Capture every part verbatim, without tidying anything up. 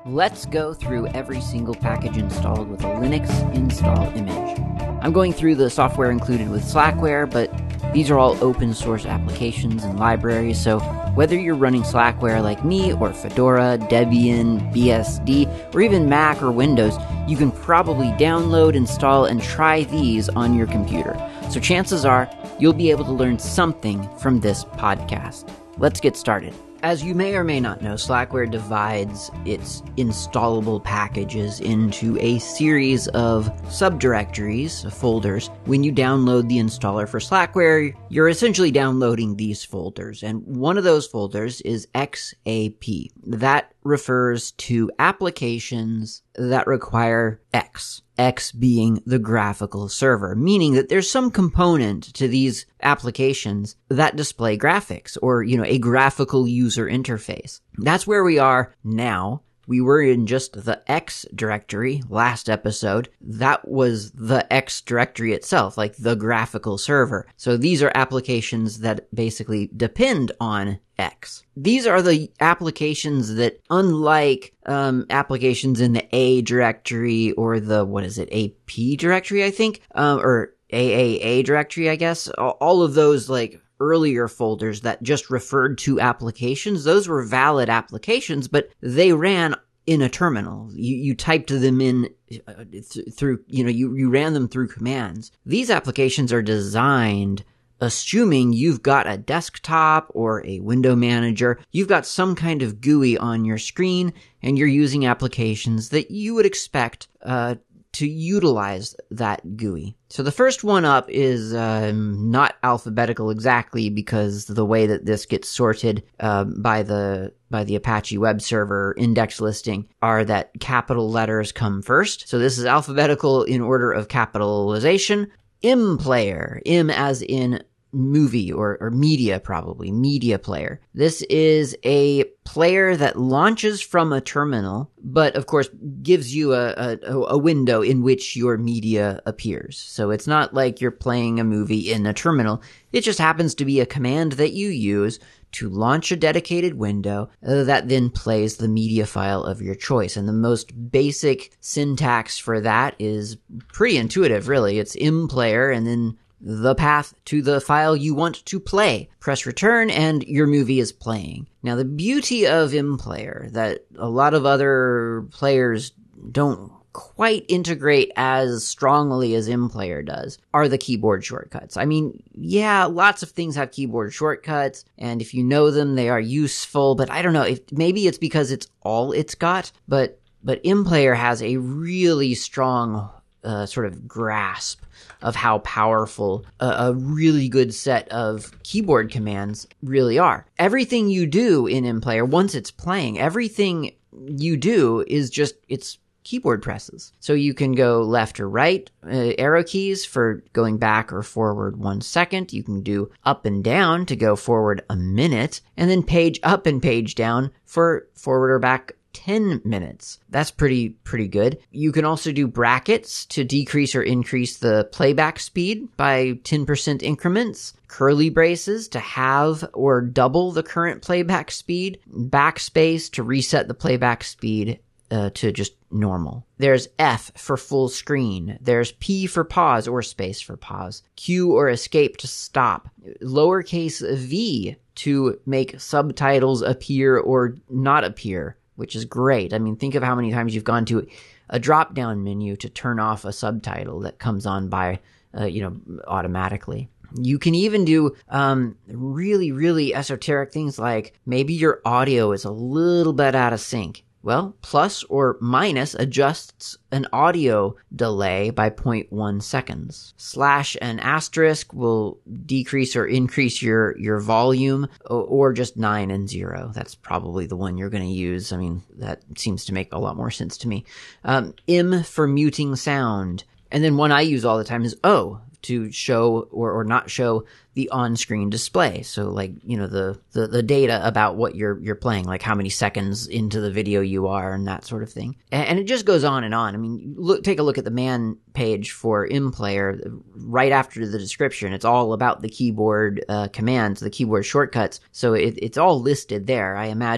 Let's go through every single package installed with a Linux install image. I'm going through the software included with Slackware, but these are all open source applications and libraries, so whether you're running Slackware like me, or Fedora, Debian, B S D, or even Mac or Windows, you can probably download, install, and try these on your computer. So chances are, you'll be able to learn something from this podcast. Let's get started. As you may or may not know, Slackware divides its installable packages into a series of subdirectories, folders. When you download the installer for Slackware, you're essentially downloading these folders, and one of those folders is X A P. That refers to applications that require X. X being the graphical server, meaning that there's some component to these applications that display graphics or, you know, a graphical user interface. That's where we are now. We were in just the X directory last episode. That was the X directory itself, like the graphical server. So these are applications that basically depend on X. These are the applications that, unlike um, applications in the A directory or the, what is it, A P directory, I think, um, or A A A directory, I guess, all of those, like, earlier folders that just referred to applications, those were valid applications, but they ran in a terminal. You, you typed them in uh, th- through, you know, you, you ran them through commands. These applications are designed assuming you've got a desktop or a window manager, you've got some kind of G U I on your screen, and you're using applications that you would expect uh, to utilize that G U I. So the first one up is um, not alphabetical exactly, because the way that this gets sorted uh, by the by the Apache web server index listing are that capital letters come first. So this is alphabetical in order of capitalization. MPlayer, M as in movie or, or media, probably media player. This is a player that launches from a terminal, but of course gives you a, a, a window in which your media appears. So it's not like you're playing a movie in a terminal. It just happens to be a command that you use to launch a dedicated window uh, that then plays the media file of your choice. And the most basic syntax for that is pretty intuitive, really. It's MPlayer and then the path to the file you want to play. Press return and your movie is playing. Now, the beauty of MPlayer that a lot of other players don't quite integrate as strongly as MPlayer does are the keyboard shortcuts. I mean, yeah, lots of things have keyboard shortcuts, and if you know them, they are useful, but I don't know, if maybe it's because it's all it's got, but but MPlayer has a really strong uh, sort of grasp of how powerful a, a really good set of keyboard commands really are. Everything you do in MPlayer, once it's playing, everything you do is just, it's keyboard presses. So you can go left or right, uh, arrow keys for going back or forward one second. You can do up and down to go forward a minute, and then page up and page down for forward or back ten minutes. That's pretty, pretty good. You can also do brackets to decrease or increase the playback speed by ten percent increments. Curly braces to halve or double the current playback speed. Backspace to reset the playback speed uh, to just normal. There's F for full screen. There's P for pause or space for pause. Q or escape to stop. Lowercase v to make subtitles appear or not appear, which is great. I mean, think of how many times you've gone to a drop-down menu to turn off a subtitle that comes on by, uh, you know, automatically. You can even do um, really, really esoteric things like maybe your audio is a little bit out of sync. Well, plus or minus adjusts an audio delay by zero point one seconds. Slash and asterisk will decrease or increase your, your volume, or, or just nine and zero. That's probably the one you're going to use. I mean, that seems to make a lot more sense to me. Um, M for muting sound. And then one I use all the time is O to show or, or not show the on-screen display. So like, you know, the, the, the data about what you're, you're playing, like how many seconds into the video you are and that sort of thing. And, and it just goes on and on. I mean, look, take a look at the man page for MPlayer right after the description. It's all about the keyboard uh, commands, the keyboard shortcuts. So it, it's all listed there. I imagine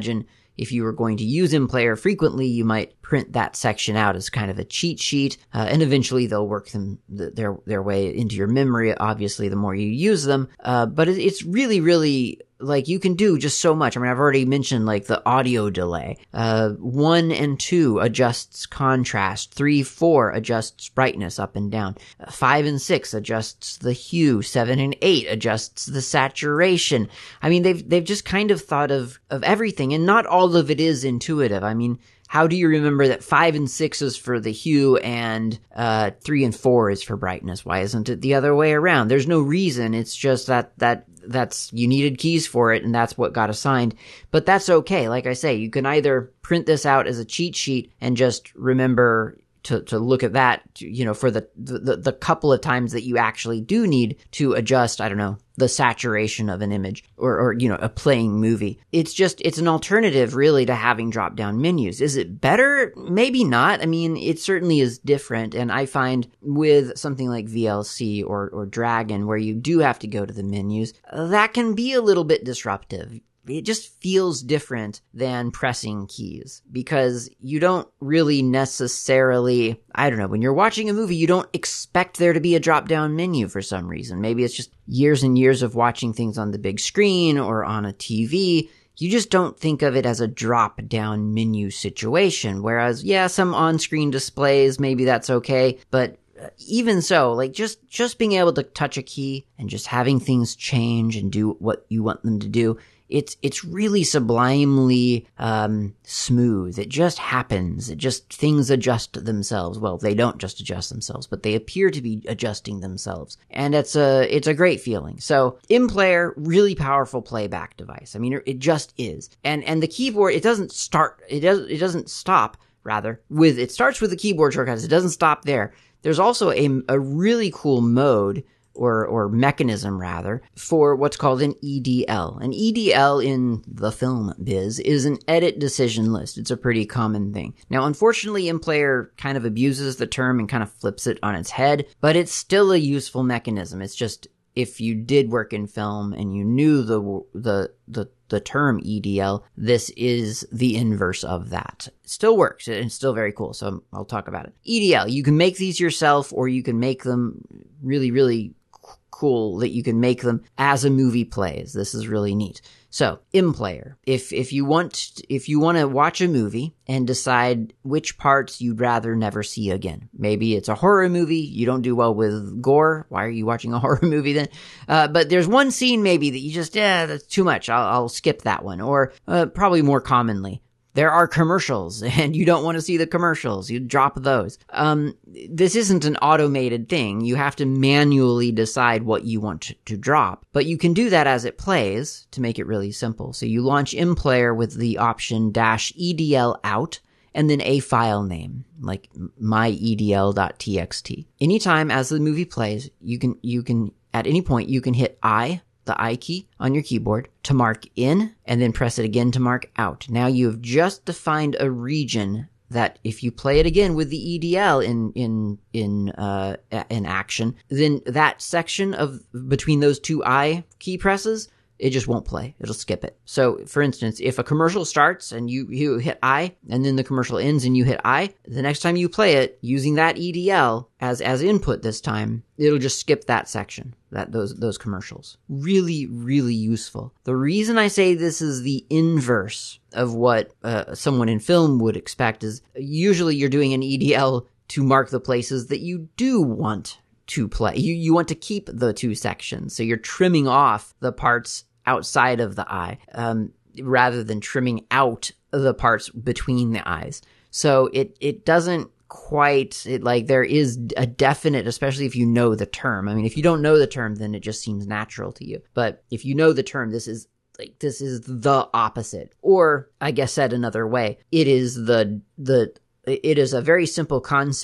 if you were going to use InPlayer frequently, you might print that section out as kind of a cheat sheet, uh, and eventually they'll work them th- their their way into your memory, obviously, the more you use them. Uh, but it, it's really, really... like, you can do just so much. I mean, I've already mentioned, like, the audio delay. Uh, one and two adjusts contrast. Three, four adjusts brightness up and down. Uh, five and six adjusts the hue. Seven and eight adjusts the saturation. I mean, they've, they've just kind of thought of, of everything, and not all of it is intuitive. I mean, how do you remember that five and six is for the hue and uh, three and four is for brightness? Why isn't it the other way around? There's no reason. It's just that that that's you needed keys for it, and that's what got assigned. But that's okay. Like I say, you can either print this out as a cheat sheet and just remember to to look at that, you know, for the, the the couple of times that you actually do need to adjust, I don't know, the saturation of an image or, or, you know, a playing movie. It's just, it's an alternative really to having drop down menus. Is it better? Maybe not. I mean, it certainly is different. And I find with something like V L C or, or Dragon, where you do have to go to the menus, that can be a little bit disruptive. It just feels different than pressing keys, because you don't really necessarily, I don't know, when you're watching a movie, you don't expect there to be a drop-down menu for some reason. Maybe it's just years and years of watching things on the big screen or on a T V. You just don't think of it as a drop-down menu situation. Whereas, yeah, some on-screen displays, maybe that's okay, but even so, like, just, just being able to touch a key and just having things change and do what you want them to do, It's it's really sublimely um, smooth. It just happens. It just, things adjust themselves. Well, they don't just adjust themselves, but they appear to be adjusting themselves. And it's a, it's a great feeling. So, InPlayer, really powerful playback device. I mean, it just is. And and the keyboard, it doesn't start, it does it doesn't stop, rather, with, it starts with the keyboard shortcuts. It doesn't stop there. There's also a, a really cool mode, or or mechanism rather, for what's called an E D L. An E D L in the film biz is an edit decision list. It's a pretty common thing. Now, unfortunately, InPlayer kind of abuses the term and kind of flips it on its head, but it's still a useful mechanism. It's just, if you did work in film and you knew the the the the term E D L, this is the inverse of that. It still works, and it's still very cool, so I'll talk about it. E D L, you can make these yourself, or you can make them really, really cool that you can make them as a movie plays. This is really neat. So, InPlayer. If if you want if you want to watch a movie and decide which parts you'd rather never see again. Maybe it's a horror movie. You don't do well with gore. Why are you watching a horror movie then? Uh, but there's one scene maybe that you just, eh, that's too much. I'll, I'll skip that one. Or uh, probably more commonly, there are commercials and you don't want to see the commercials. You drop those. Um, this isn't an automated thing. You have to manually decide what you want to, to drop, but you can do that as it plays to make it really simple. So you launch InPlayer with the option dash E D L out and then a file name like my E D L dot T X T. Anytime as the movie plays, you can, you can, at any point, you can hit I, the I key on your keyboard, to mark in, and then press it again to mark out. Now you have just defined a region that if you play it again with the E D L in in in uh in action, then that section of between those two I key presses, it just won't play. It'll skip it. So, for instance, if a commercial starts and you, you hit I, and then the commercial ends and you hit I, the next time you play it, using that E D L as, as input this time, it'll just skip that section, that those those commercials. Really, really useful. The reason I say this is the inverse of what uh, someone in film would expect is usually you're doing an E D L to mark the places that you do want to play. You, you want to keep the two sections, so you're trimming off the parts outside of the eye, um, rather than trimming out the parts between the eyes. So it, it doesn't quite, it like there is a definite, especially if you know the term. I mean, if you don't know the term, then it just seems natural to you. But if you know the term, this is like, this is the opposite. Or I guess said another way, it is the, the, it is a very simple concept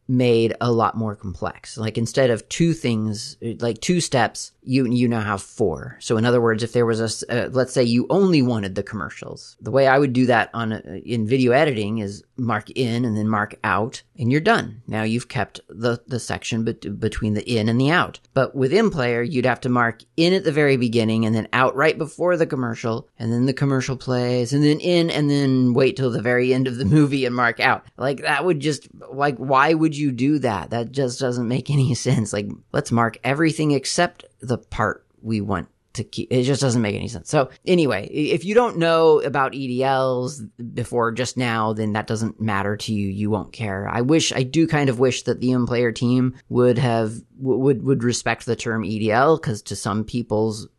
made a lot more complex. Like instead of two things, like two steps, you you now have four. So in other words, if there was a, uh, let's say you only wanted the commercials, the way I would do that on a, in video editing is mark in and then mark out, and you're done. Now you've kept the, the section bet- between the in and the out. But with InPlayer, you'd have to mark in at the very beginning and then out right before the commercial, and then the commercial plays, and then in, and then wait till the very end of the movie and mark out. Like that would just, like, why would you do that? That just doesn't make any sense. Like, let's mark everything except the part we want to keep. It just doesn't make any sense. So anyway, if you don't know about E D Ls before just now, then that doesn't matter to you. You won't care. I wish, I do kind of wish that the InPlayer team would have, would, would respect the term E D L, because to some people's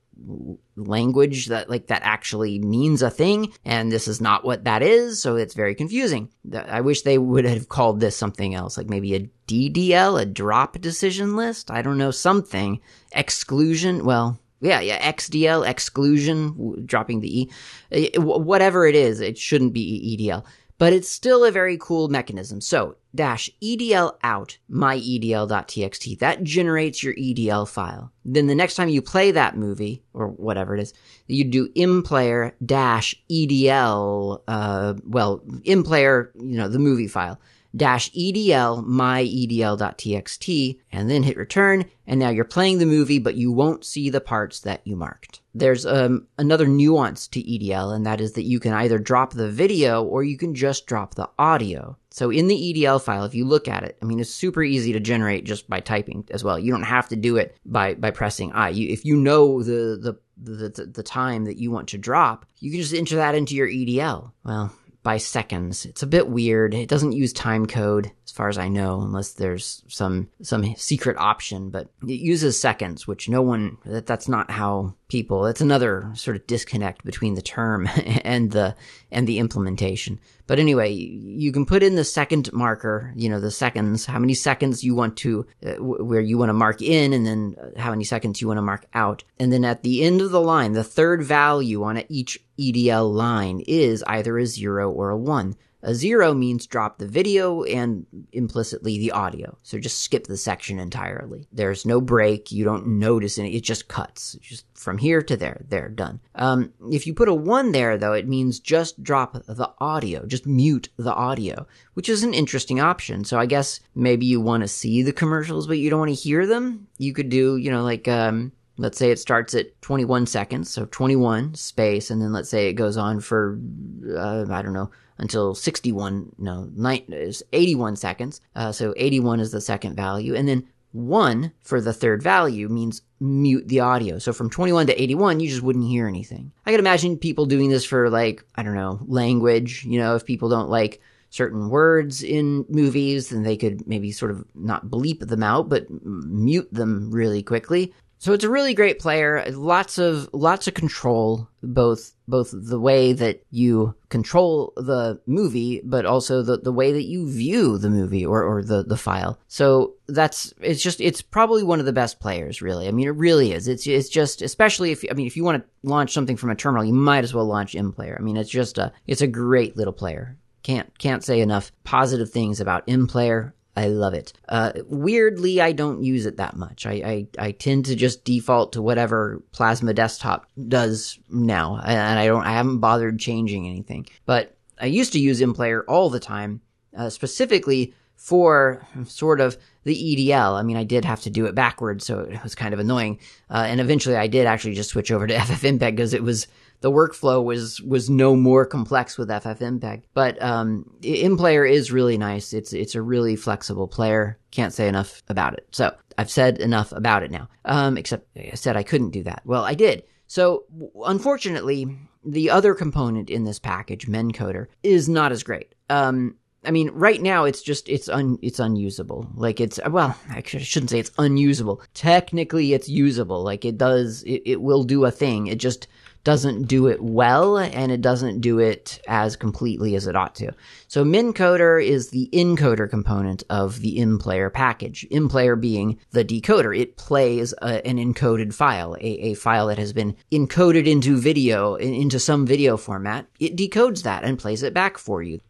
language that like that actually means a thing, and this is not what that is, so it's very confusing. I wish they would have called this something else, like maybe a D D L, a drop decision list, I don't know, something. Exclusion, well, yeah, yeah, X D L, exclusion, dropping the E, whatever it is, it shouldn't be E D L. But it's still a very cool mechanism. So, dash E D L out my E D L dot T X T. That generates your E D L file. Then the next time you play that movie, or whatever it is, you do InPlayer dash E D L, uh, well, InPlayer, you know, the movie file, dash E D L my E D L dot T X T, and then hit return, and now you're playing the movie, but you won't see the parts that you marked. There's um, another nuance to E D L, and that is that you can either drop the video or you can just drop the audio. So in the E D L file, if you look at it, I mean, it's super easy to generate just by typing as well. You don't have to do it by, by pressing I. You, if you know the, the, the, the, the time that you want to drop, you can just enter that into your E D L. Well, by seconds. It's a bit weird. It doesn't use time code, as far as I know, unless there's some some secret option, but it uses seconds, which no one, that that's not how people, it's another sort of disconnect between the term and the and the implementation. But anyway, you can put in the second marker, you know, the seconds, how many seconds you want to, uh, where you want to mark in, and then how many seconds you want to mark out. And then at the end of the line, the third value on each E D L line is either a zero or a one. A zero means drop the video and implicitly the audio. So just skip the section entirely. There's no break. You don't notice any. It just cuts. Just from here to there. There, done. Um, if you put a one there, though, it means just drop the audio. Just mute the audio, which is an interesting option. So I guess maybe you want to see the commercials, but you don't want to hear them. You could do, you know, like... um let's say it starts at twenty-one seconds, so twenty-one space, and then let's say it goes on for, uh, I don't know, until sixty-one, no, eighty-one seconds. Uh, so eighty-one is the second value, and then one for the third value means mute the audio. So from twenty-one to eighty-one, you just wouldn't hear anything. I could imagine people doing this for, like, I don't know, language. You know, if people don't like certain words in movies, then they could maybe sort of not bleep them out, but mute them really quickly. So it's a really great player. Lots of lots of control, both both the way that you control the movie, but also the, the way that you view the movie or, or the, the file. So that's it's just it's probably one of the best players, really. I mean, it really is. It's it's just, especially if I mean if you want to launch something from a terminal, you might as well launch InPlayer. I mean, it's just a it's a great little player. Can't can't say enough positive things about InPlayer. I love it. Uh, weirdly, I don't use it that much. I, I, I tend to just default to whatever Plasma Desktop does now, and I don't. I haven't bothered changing anything. But I used to use InPlayer all the time, uh, specifically for sort of the E D L. I mean, I did have to do it backwards, so it was kind of annoying. Uh, and eventually, I did actually just switch over to FFmpeg because it was. The workflow was was no more complex with FFmpeg. But um, InPlayer is really nice. It's it's a really flexible player. Can't say enough about it. So I've said enough about it now. Um, except I said I couldn't do that. Well, I did. So unfortunately, the other component in this package, Mencoder, is not as great. Um, I mean, right now it's just it's un it's unusable. Like it's well, actually I shouldn't say it's unusable. Technically, it's usable. Like it does, it, it will do a thing. It just doesn't do it well, and it doesn't do it as completely as it ought to. So Mencoder is the encoder component of the InPlayer package. InPlayer being the decoder. It plays a, an encoded file, a, a file that has been encoded into video, in, into some video format. It decodes that and plays it back for you.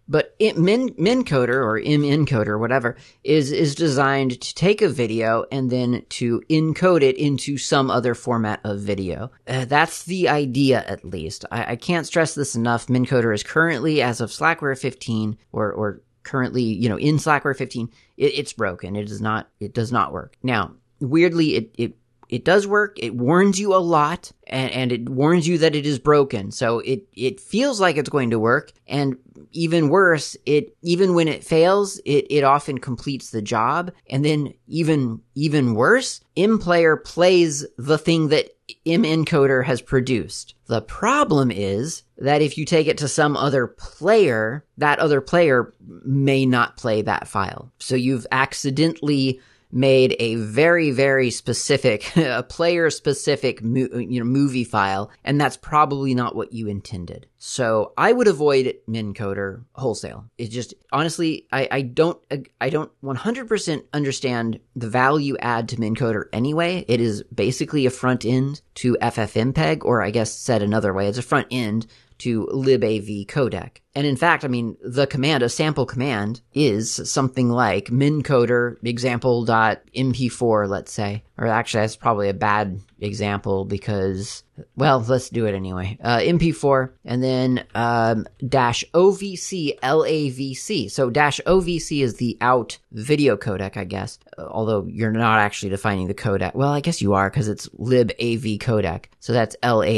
But it, Min, Mincoder or Im-encoder or whatever is is designed to take a video and then to encode it into some other format of video. Uh, that's the idea, at least. I, I can't stress this enough. Mincoder is currently, as of Slackware fifteen, or or currently, you know, in Slackware fifteen, it, it's broken. It does not it does not work. Now, weirdly, it it It does work. It warns you a lot, and, and it warns you that it is broken. So it, it feels like it's going to work, and even worse, it even when it fails, it, it often completes the job. And then even even worse, ImPlayer plays the thing that Im-encoder has produced. The problem is that if you take it to some other player, that other player may not play that file. So you've accidentally made a very, very specific, a player-specific mo- you know, movie file, and that's probably not what you intended. So I would avoid Mincoder wholesale. It just, honestly, I, I don't, I don't one hundred percent understand the value add to Mincoder anyway. It is basically a front end to FFmpeg, or I guess said another way, it's a front end to libav codec. And in fact, I mean, the command, a sample command, is something like mincoder example.m p four, let's say. Or actually, that's probably a bad example because, well, let's do it anyway. Uh, M P four, and then um, dash ovc lavc. So dash ovc is the out video codec, I guess, although you're not actually defining the codec. Well, I guess you are because it's libav codec. So that's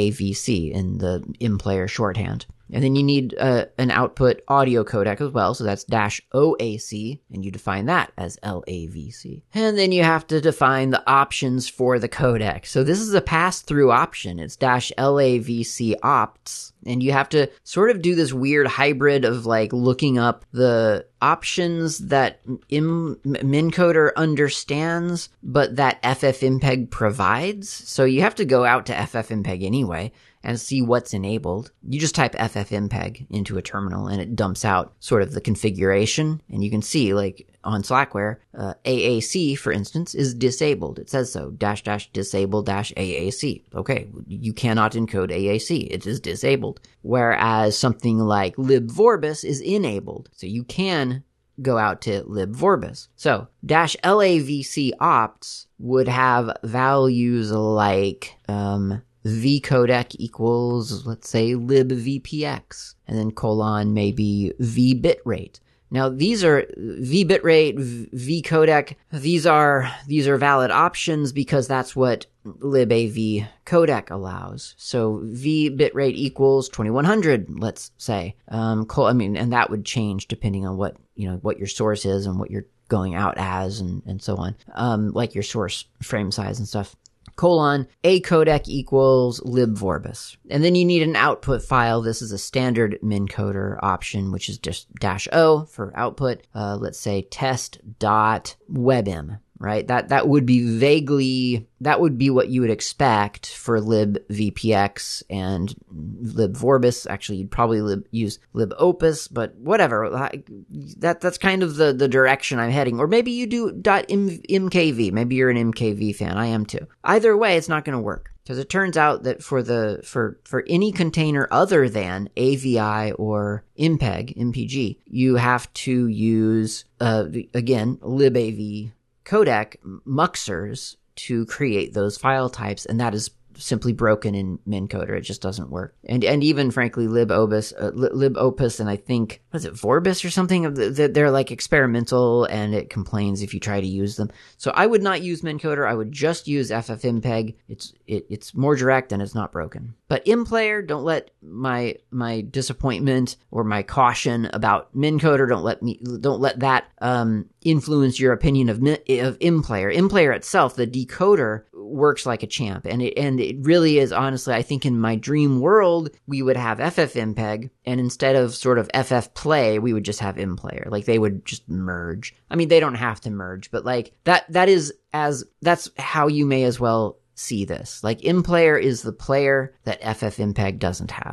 lavc in the ImPlayer shorthand. And then you need uh, an output audio codec as well, so that's dash O A C, and you define that as L A V C. And then you have to define the options for the codec. So this is a pass-through option. It's dash L A V C opts, and you have to sort of do this weird hybrid of like looking up the options that Im- Mincoder understands, but that FFmpeg provides. So you have to go out to FFmpeg anyway and see what's enabled. You just type FFmpeg into a terminal and it dumps out sort of the configuration, and you can see like on Slackware, uh, A A C, for instance, is disabled. It says so, dash dash disable dash A A C. Okay, you cannot encode A A C. It is disabled. Whereas something like libvorbis is enabled. So you can go out to libvorbis. So dash lavc opts would have values like, um, vcodec equals, let's say, libvpx, and then colon maybe vbitrate. Now these are vbitrate, vcodec. These are these are valid options because that's what libav codec allows. So vbitrate equals twenty-one hundred, let's say. Um, col- I mean, and that would change depending on what you know what your source is and what you're going out as, and and so on. Um, like your source frame size and stuff. Colon, a codec equals libvorbis. And then you need an output file. This is a standard Mincoder option, which is just dash O for output. Uh, let's say test.webm, right? That, that would be vaguely, that would be what you would expect for libvpx and libvorbis. Actually, you'd probably lib, use libopus, but whatever. That, that's kind of the, the direction I'm heading. Or maybe you do .mkv. Maybe you're an M K V fan. I am too. Either way, it's not going to work. Because it turns out that for the for for any container other than A V I or MPEG, M P G, you have to use, uh, again, libav codec muxers to create those file types, and that is simply broken in Mincoder. It just doesn't work. And and even frankly, libopus, uh, libopus, and I think was it Vorbis or something? They're like experimental, and it complains if you try to use them. So I would not use Mincoder. I would just use FFmpeg. It's it, it's more direct and it's not broken. But ImPlayer, don't let my my disappointment or my caution about Mincoder don't let me don't let that um, influence your opinion of of ImPlayer. ImPlayer itself, the decoder, works like a champ, and it and it really is. Honestly, I think in my dream world we would have FFmpeg, and instead of sort of FFplay, we would just have ImPlayer. Like they would just merge. I mean, they don't have to merge, but like that that is as that's how you may as well see this. Like ImPlayer is the player that FFmpeg doesn't have.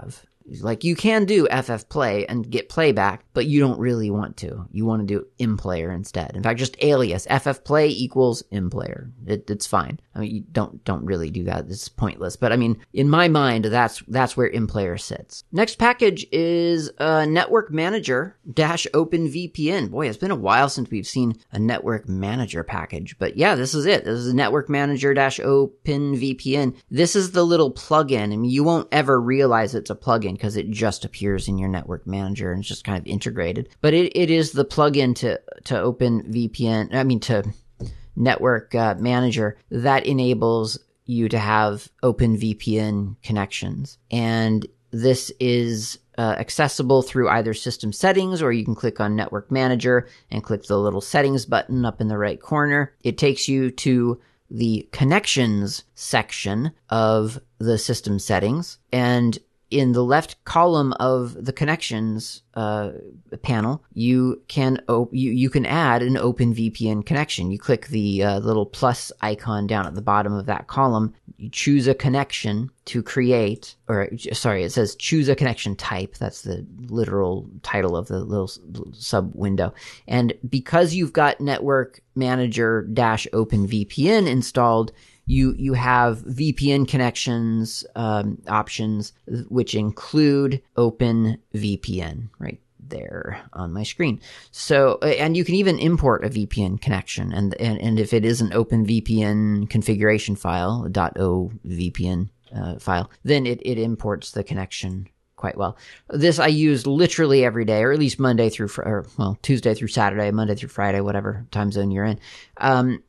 Like, you can do ffplay and get playback, but you don't really want to. You want to do mplayer instead. In fact, just alias ffplay equals mplayer. It, it's fine. I mean, you don't don't really do that. It's pointless. But I mean, in my mind, that's that's where mplayer sits. Next package is uh, network manager dash openvpn. Boy, it's been a while since we've seen a network manager package. But yeah, this is it. This is network manager dash openvpn. This is the little plugin. I mean, you won't ever realize it's a plugin because it just appears in your network manager and it's just kind of integrated. But it, it is the plugin to, to OpenVPN, I mean to network uh, manager that enables you to have OpenVPN connections. And this is uh, accessible through either system settings, or you can click on network manager and click the little settings button up in the right corner. It takes you to the connections section of the system settings, and in the left column of the connections uh, panel, you can op- you you can add an OpenVPN connection. You click the uh, little plus icon down at the bottom of that column. You choose a connection to create, or sorry, it says choose a connection type. That's the literal title of the little sub window. And because you've got Network Manager dash OpenVPN installed, You you have V P N connections um, options, which include OpenVPN right there on my screen. So, and you can even import a V P N connection, and and, and if it is an OpenVPN configuration file, a .ovpn uh, file, then it, it imports the connection quite well. This I use literally every day, or at least Monday through, or well, Tuesday through Saturday, Monday through Friday, whatever time zone you're in. Um,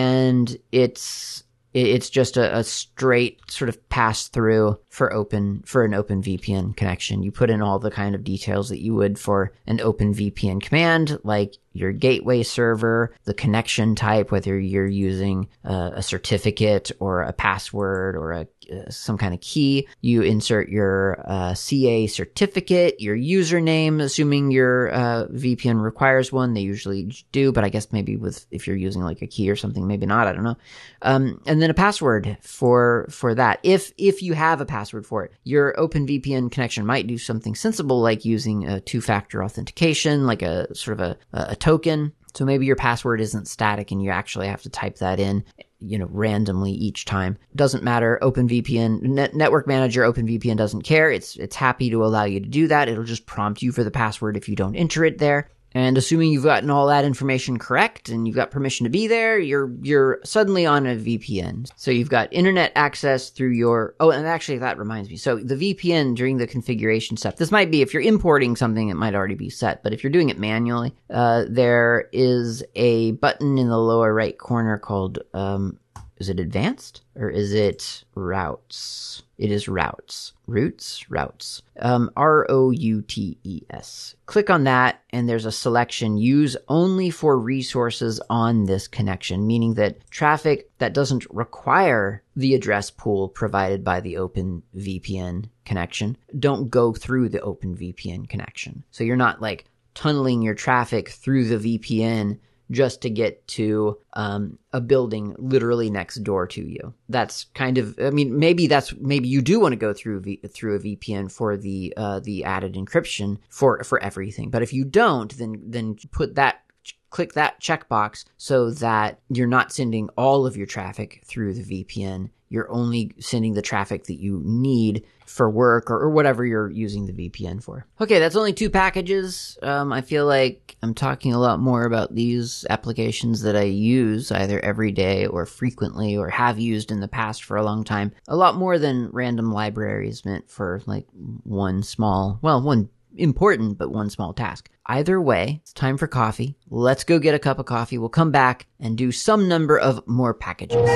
and it's It's just a, a straight sort of pass through for open for an OpenVPN connection. You put in all the kind of details that you would for an OpenVPN command, like your gateway server, the connection type, whether you're using uh, a certificate or a password or a uh, some kind of key. You insert your uh, C A certificate, your username, assuming your uh, V P N requires one. They usually do, but I guess maybe with if you're using like a key or something, maybe not. I don't know. Um, and then a password for for that. If if you have a password for it, your OpenVPN connection might do something sensible, like using a two-factor authentication, like a sort of a, a token. So maybe your password isn't static and you actually have to type that in, you know, randomly each time. Doesn't matter. OpenVPN, Net- Network Manager, OpenVPN doesn't care. It's it's happy to allow you to do that. It'll just prompt you for the password if you don't enter it there. And assuming you've gotten all that information correct and you've got permission to be there, you're you're suddenly on a V P N. So you've got internet access through your... Oh, and actually that reminds me. So the V P N during the configuration step, this might be, if you're importing something, it might already be set. But if you're doing it manually, uh, there is a button in the lower right corner called... Um, is it advanced or is it routes? It is routes. Routes? Routes. Um, R O U T E S. Click on that and there's a selection, use only for resources on this connection, meaning that traffic that doesn't require the address pool provided by the OpenVPN connection don't go through the OpenVPN connection. So you're not like tunneling your traffic through the V P N just to get to um, a building literally next door to you. That's kind of, I mean, maybe that's, maybe you do want to go through v, through a V P N for the uh, the added encryption for for everything. But if you don't, then then put that, click that checkbox so that you're not sending all of your traffic through the V P N. You're only sending the traffic that you need for work or, or whatever you're using the V P N for. Okay, that's only two packages. Um, I feel like I'm talking a lot more about these applications that I use either every day or frequently or have used in the past for a long time. A lot more than random libraries meant for like one small, well, one important, but one small task. Either way, it's time for coffee. Let's go get a cup of coffee. We'll come back and do some number of more packages.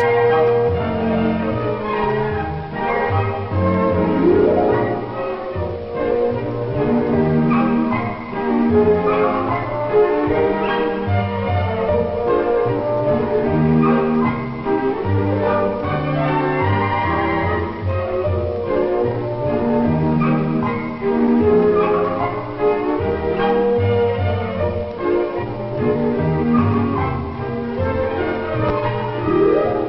B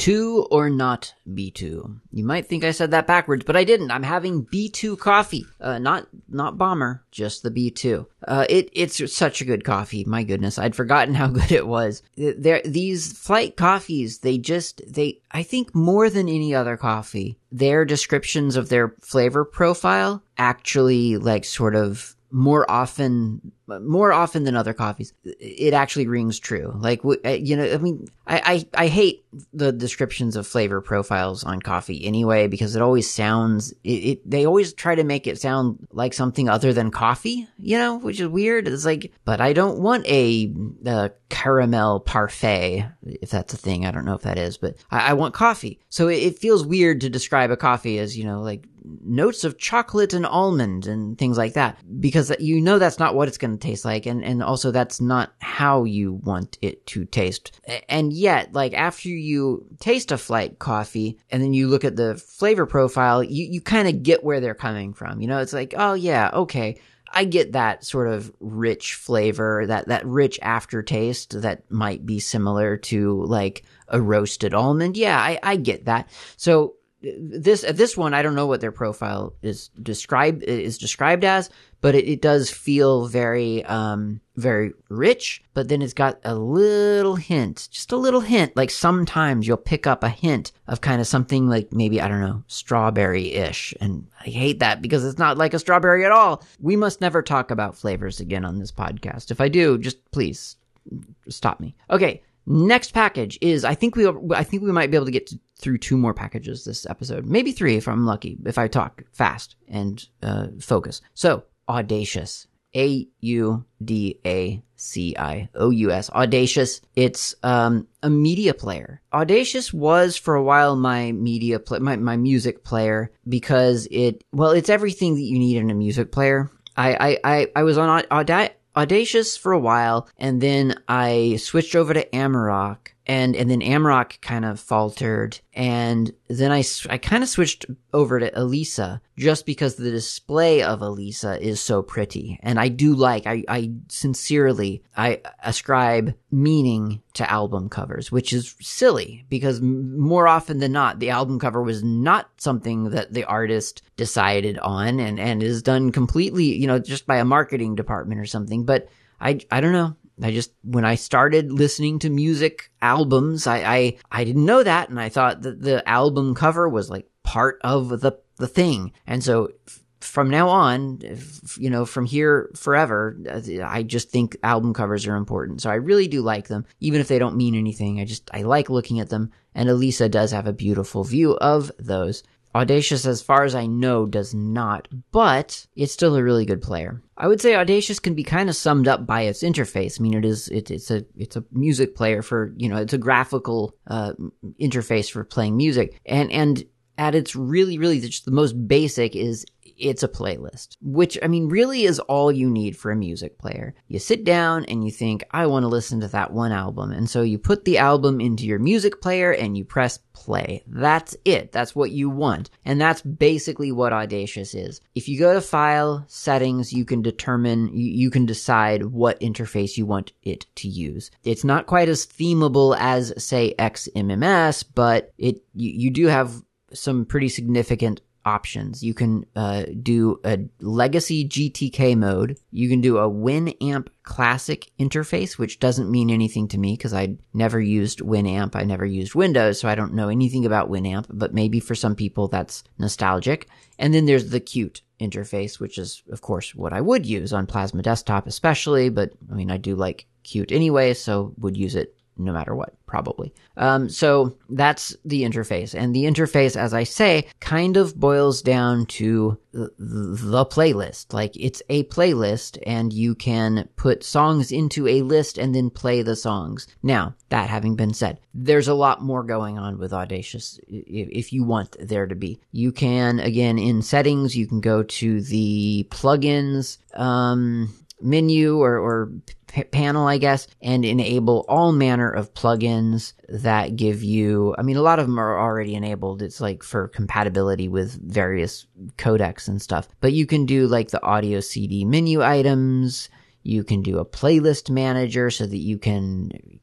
two or not B two? You might think I said that backwards, but I didn't. I'm having B two coffee. Uh, not, not Bomber, just the B two. Uh, it, it's such a good coffee. My goodness. I'd forgotten how good it was. There, these flight coffees, they just, they, I think more than any other coffee, their descriptions of their flavor profile actually like sort of more often, more often than other coffees, it actually rings true. Like, you know, I mean, I, I, I hate the descriptions of flavor profiles on coffee anyway, because it always sounds, it, it, they always try to make it sound like something other than coffee, you know, which is weird. It's like, but I don't want a, a caramel parfait, if that's a thing. I don't know if that is, but I, I want coffee. So it, it feels weird to describe a coffee as, you know, like notes of chocolate and almond and things like that, because you know that's not what it's going to taste like, and and also that's not how you want it to taste. And yet, like, after you taste a flight coffee and then you look at the flavor profile, you you kind of get where they're coming from. You know, it's like, oh yeah, okay, I get that sort of rich flavor, that that rich aftertaste that might be similar to like a roasted almond. Yeah, I I get that. So This this one, I don't know what their profile is described is described as, but it, it does feel very um very rich. But then it's got a little hint, just a little hint. Like sometimes you'll pick up a hint of kind of something like maybe, I don't know, strawberry-ish, and I hate that because it's not like a strawberry at all. We must never talk about flavors again on this podcast. If I do, just please stop me. Okay. Next package is, I think we I think we might be able to get to, through two more packages this episode. Maybe three if I'm lucky, if I talk fast and uh, focus. So, Audacious. A U D A C I O U S. Audacious. It's um, a media player. Audacious was for a while my media play, my, my music player, because it, well, it's everything that you need in a music player. I, I, I, I was on Audacious. Audacious for a while, and then I switched over to Amarok, and and then Amarok kind of faltered, and then I, I kind of switched over to Elisa, just because the display of Elisa is so pretty, and I do like, I, I sincerely, I ascribe meaning to album covers, which is silly, because more often than not, the album cover was not something that the artist decided on, and, and is done completely, you know, just by a marketing department or something, but I, I don't know. I just, when I started listening to music albums, I, I, I didn't know that. And I thought that the album cover was like part of the, the thing. And so f- from now on, f- you know, from here forever, I just think album covers are important. So I really do like them, even if they don't mean anything. I just, I like looking at them. And Elisa does have a beautiful view of those. Audacious, as far as I know, does not, but it's still a really good player. I would say Audacious can be kind of summed up by its interface. I mean, it is, it, it's a, it's a music player for, you know, it's a graphical, uh, interface for playing music. And, and at its really, really, just the most basic is, it's a playlist, which, I mean, really is all you need for a music player. You sit down and you think, I want to listen to that one album. And so you put the album into your music player and you press play. That's it. That's what you want. And that's basically what Audacious is. If you go to File, Settings, you can determine, you, you can decide what interface you want it to use. It's not quite as themable as, say, X M M S, but it you, you do have some pretty significant options. You can uh, do a legacy G T K mode. You can do a Winamp Classic interface, which doesn't mean anything to me because I never used Winamp. I never used Windows, so I don't know anything about Winamp, but maybe for some people that's nostalgic. And then there's the Qt interface, which is, of course, what I would use on Plasma Desktop especially, but I mean, I do like Qt anyway, so would use it no matter what, probably. Um, so that's the interface. And the interface, as I say, kind of boils down to the, the playlist. Like, it's a playlist, and you can put songs into a list and then play the songs. Now, that having been said, there's a lot more going on with Audacious if, if you want there to be. You can, again, in settings, you can go to the plugins, um... menu or, or p- panel, I guess, and enable all manner of plugins that give you, I mean, a lot of them are already enabled. It's like for compatibility with various codecs and stuff, but you can do like the audio C D menu items. You can do a playlist manager so that you can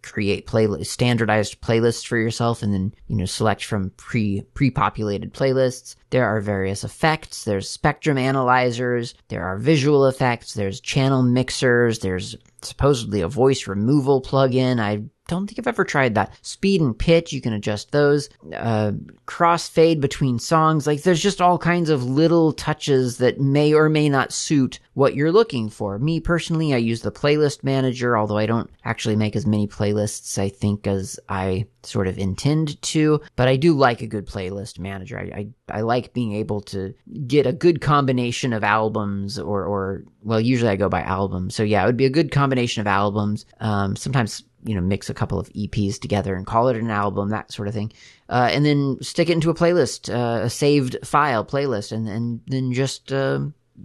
create playlist standardized playlists for yourself and then, you know, select from pre pre-populated playlists. There are various effects. There's spectrum analyzers. There are visual effects. There's channel mixers. There's supposedly a voice removal plugin. I don't think I've ever tried that. Speed and pitch, you can adjust those. Uh, crossfade between songs. Like, there's just all kinds of little touches that may or may not suit what you're looking for. Me personally, I use the playlist manager, although I don't actually make as many playlists, I think, as I sort of intend to. But I do like a good playlist manager. I, I, I like being able to get a good combination of albums or, or, well, usually I go by album. So yeah, it would be a good combination of albums. Um, sometimes, you know, mix a couple of E Ps together and call it an album, that sort of thing. Uh, and then stick it into a playlist, uh, a saved file playlist, and, and then just, uh,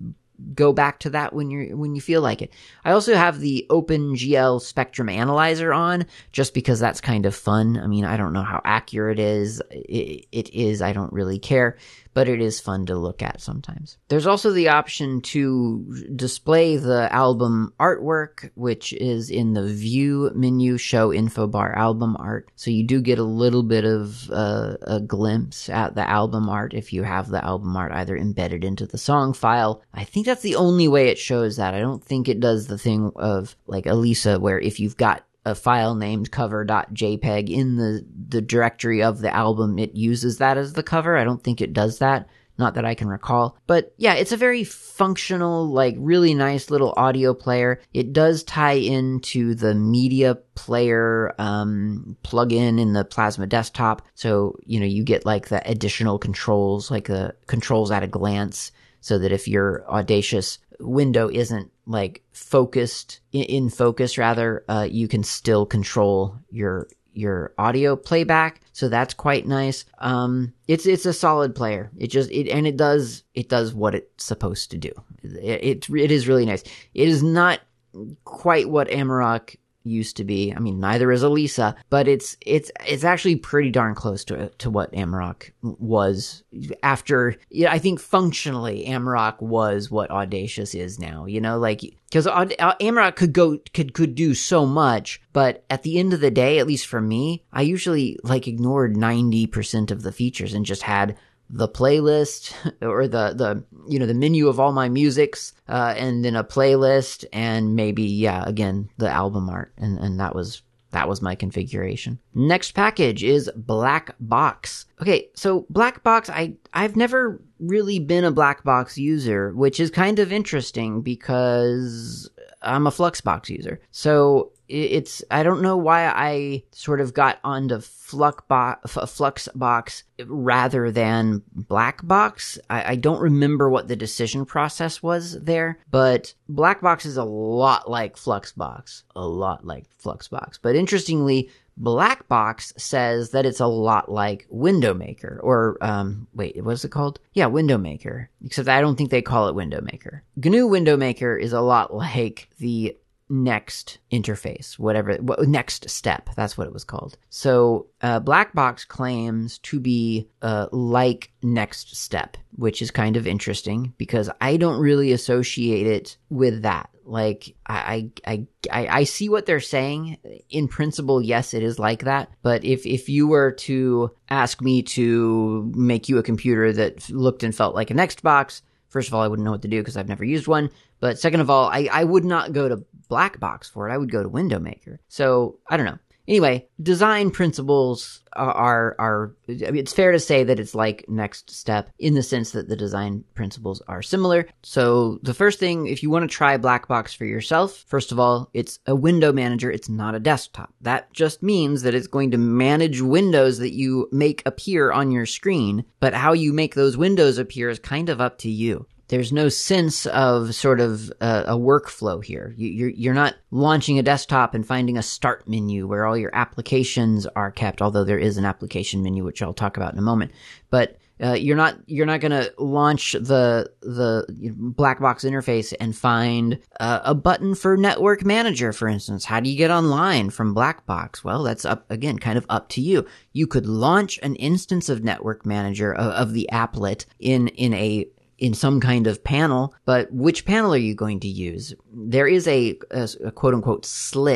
go back to that when you're, when you feel like it. I also have the OpenGL Spectrum Analyzer on, just because that's kind of fun. I mean, I don't know how accurate it is. It, it is, I don't really care, but it is fun to look at sometimes. There's also the option to display the album artwork, which is in the View menu, Show Info Bar Album Art. So you do get a little bit of uh, a glimpse at the album art if you have the album art either embedded into the song file. I think that's the only way it shows that. I don't think it does the thing of like Elisa, where if you've got a file named cover.jpg in the, the directory of the album, it uses that as the cover. I don't think it does that. Not that I can recall. But yeah, it's a very functional, like really nice little audio player. It does tie into the media player um, plugin in the Plasma desktop. So, you know, you get like the additional controls, like the controls at a glance, so that if your Audacious window isn't like focused in, in focus rather, uh, you can still control your your audio playback. So that's quite nice. Um, it's it's a solid player. It just it and it does it does what it's supposed to do. It it, it is really nice. It is not quite what Amarok used to be. I mean, neither is Elisa, but it's it's it's actually pretty darn close to to what Amarok was after. Yeah, I think functionally Amarok was what Audacious is now. You know, like, because Amarok could go could could do so much, but at the end of the day, at least for me, I usually like ignored ninety percent of the features and just had the playlist or the, the, you know, the menu of all my musics, uh, and then a playlist and maybe, yeah, again, the album art. And, and that was, that was my configuration. Next package is Black Box. Okay. So Black Box, I, I've never really been a Black Box user, which is kind of interesting because I'm a Fluxbox user. So it's, I don't know why I sort of got onto Fluxbox, Fluxbox rather than Black Box. I, I don't remember what the decision process was there, but Black Box is a lot like Fluxbox, a lot like Fluxbox. But interestingly, Black Box says that it's a lot like Window Maker, or, um, wait, what's it called? Yeah, Window Maker, except I don't think they call it Window Maker. G N U Window Maker is a lot like the Next interface, whatever, Next Step, that's what it was called. So, uh, Black Box claims to be, uh, like Next Step, which is kind of interesting because I don't really associate it with that. Like, I, I, I, I see what they're saying. In principle, yes, it is like that. But if, if you were to ask me to make you a computer that looked and felt like a Nextbox, first of all, I wouldn't know what to do because I've never used one. But second of all, I, I would not go to Black Box for it. I would go to Window Maker. So, I don't know. Anyway, design principles are, are, are I mean, it's fair to say that it's like Next Step in the sense that the design principles are similar. So the first thing, if you want to try Black Box for yourself, first of all, it's a window manager. It's not a desktop. That just means that it's going to manage windows that you make appear on your screen, but how you make those windows appear is kind of up to you. There's no sense of sort of uh, a workflow here. You, you're, you're not launching a desktop and finding a start menu where all your applications are kept, although there is an application menu, which I'll talk about in a moment. But uh, you're not you're not going to launch the the Black Box interface and find uh, a button for Network Manager, for instance. How do you get online from Black Box? Well, that's up again, kind of up to you. You could launch an instance of Network Manager of, of the applet in in a in some kind of panel, but which panel are you going to use? There is a, a, a quote-unquote slit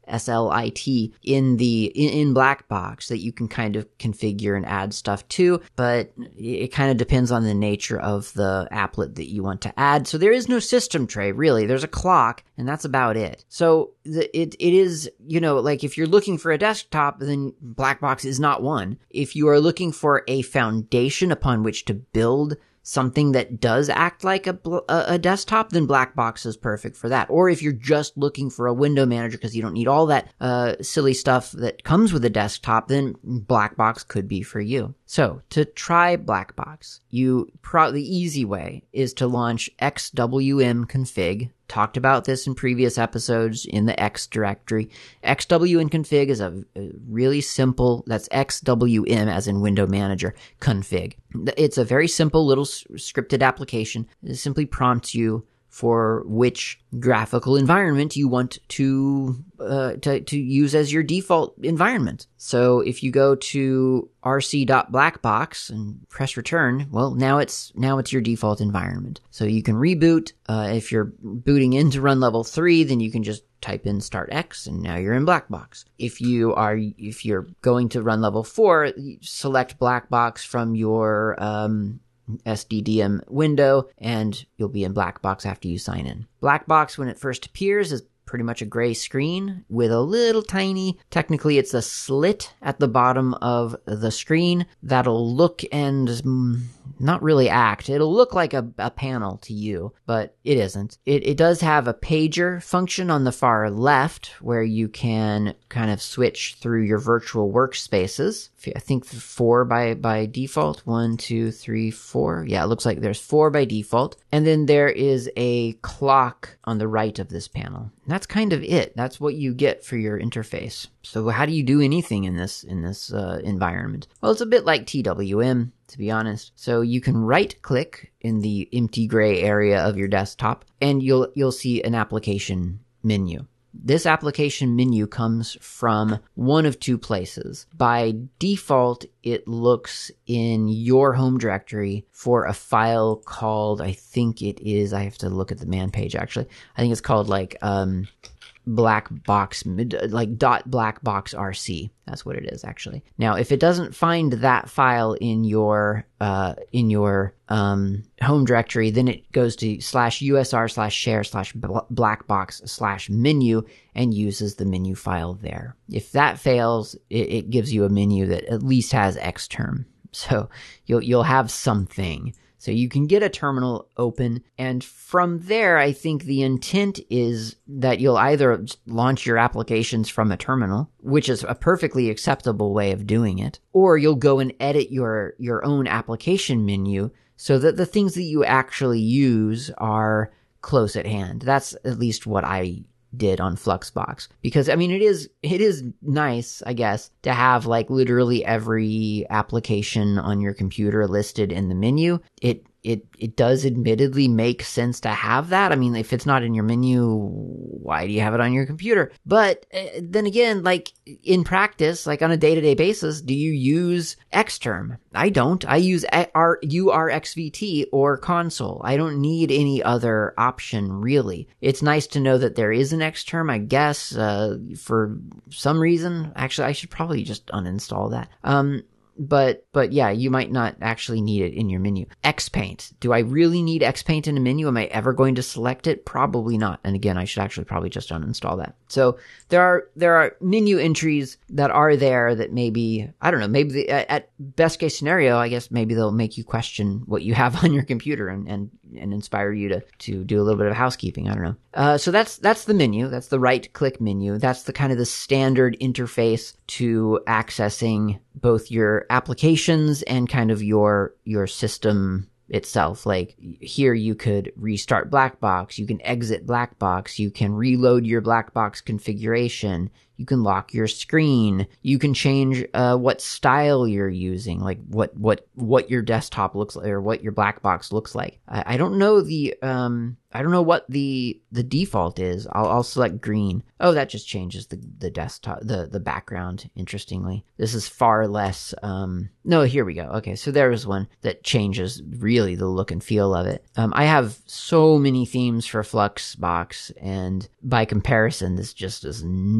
S L I T, in the in, in Blackbox that you can kind of configure and add stuff to, but it kind of depends on the nature of the applet that you want to add. So there is no system tray, really. There's a clock, and that's about it. So the, it it is, you know, like if you're looking for a desktop, then Blackbox is not one. If you are looking for a foundation upon which to build something that does act like a, a desktop, then Blackbox is perfect for that. Or if you're just looking for a window manager because you don't need all that uh, silly stuff that comes with a desktop, then Blackbox could be for you. So to try Blackbox, you pro- the easy way is to launch X W M config. Talked about this in previous episodes in the X directory. X W M config is a, a really simple, that's X W M as in window manager config. It's a very simple little s- scripted application. It simply prompts you for which graphical environment you want to, uh, to to use as your default environment. So if you go to rc.blackbox and press return, well, now it's now it's your default environment. So you can reboot. Uh, if you're booting into run level three, then you can just type in start X and now you're in Blackbox. If you are if you're going to run level four, select Blackbox from your um S D D M window, and you'll be in Blackbox after you sign in. Blackbox, when it first appears, is pretty much a gray screen with a little tiny, technically it's a slit at the bottom of the screen that'll look and mm, not really act. It'll look like a, a panel to you, but it isn't. It, it does have a pager function on the far left where you can kind of switch through your virtual workspaces. I think four by, by default. One, two, three, four. Yeah, it looks like there's four by default. And then there is a clock on the right of this panel. And that's kind of it. That's what you get for your interface. So how do you do anything in this in this uh, environment? Well, it's a bit like T W M, to be honest. So you can right-click in the empty gray area of your desktop, and you'll you'll see an application menu. This application menu comes from one of two places. By default, it looks in your home directory for a file called, I think it is, I have to look at the man page actually. I think it's called like, um, black box, like dot blackbox rc. That's what it is actually. Now, if it doesn't find that file in your uh in your um home directory, then it goes to slash usr slash share slash blackbox slash menu and uses the menu file there. If that fails, it, it gives you a menu that at least has Xterm. So you'll you'll have something. So you can get a terminal open, and from there, I think the intent is that you'll either launch your applications from a terminal, which is a perfectly acceptable way of doing it, or you'll go and edit your, your own application menu so that the things that you actually use are close at hand. That's at least what I did on Fluxbox, because I mean it is it is nice, I guess, to have like literally every application on your computer listed in the menu. It it it does admittedly make sense to have that. I mean, if it's not in your menu, why do you have it on your computer? But uh, then again, like in practice, like on a day-to-day basis, do you use Xterm? I don't. I use U R X V T or console. I don't need any other option, really. It's nice to know that there is an Xterm, I guess, uh, for some reason. Actually, I should probably just uninstall that. Um, But, but yeah, you might not actually need it in your menu. Xpaint. Do I really need Xpaint in a menu? Am I ever going to select it? Probably not. And again, I should actually probably just uninstall that. So there are, there are menu entries that are there that maybe, I don't know, maybe the, at best case scenario, I guess maybe they'll make you question what you have on your computer and, and, and inspire you to, to do a little bit of housekeeping. I don't know. Uh, so that's, that's the menu. That's the right click menu. That's the kind of the standard interface to accessing both your applications and kind of your your system itself. Like here you could restart Blackbox, you can exit Blackbox, you can reload your Blackbox configuration, you can lock your screen, you can change uh, what style you're using, like what what what your desktop looks like or what your Blackbox looks like. I, I don't know the um I don't know what the the default is. I'll, I'll select green. Oh, that just changes the the desktop the the background. Interestingly, this is far less. Um, no, here we go. Okay, so there is one that changes really the look and feel of it. Um, I have so many themes for Fluxbox, and by comparison, this just is nowhere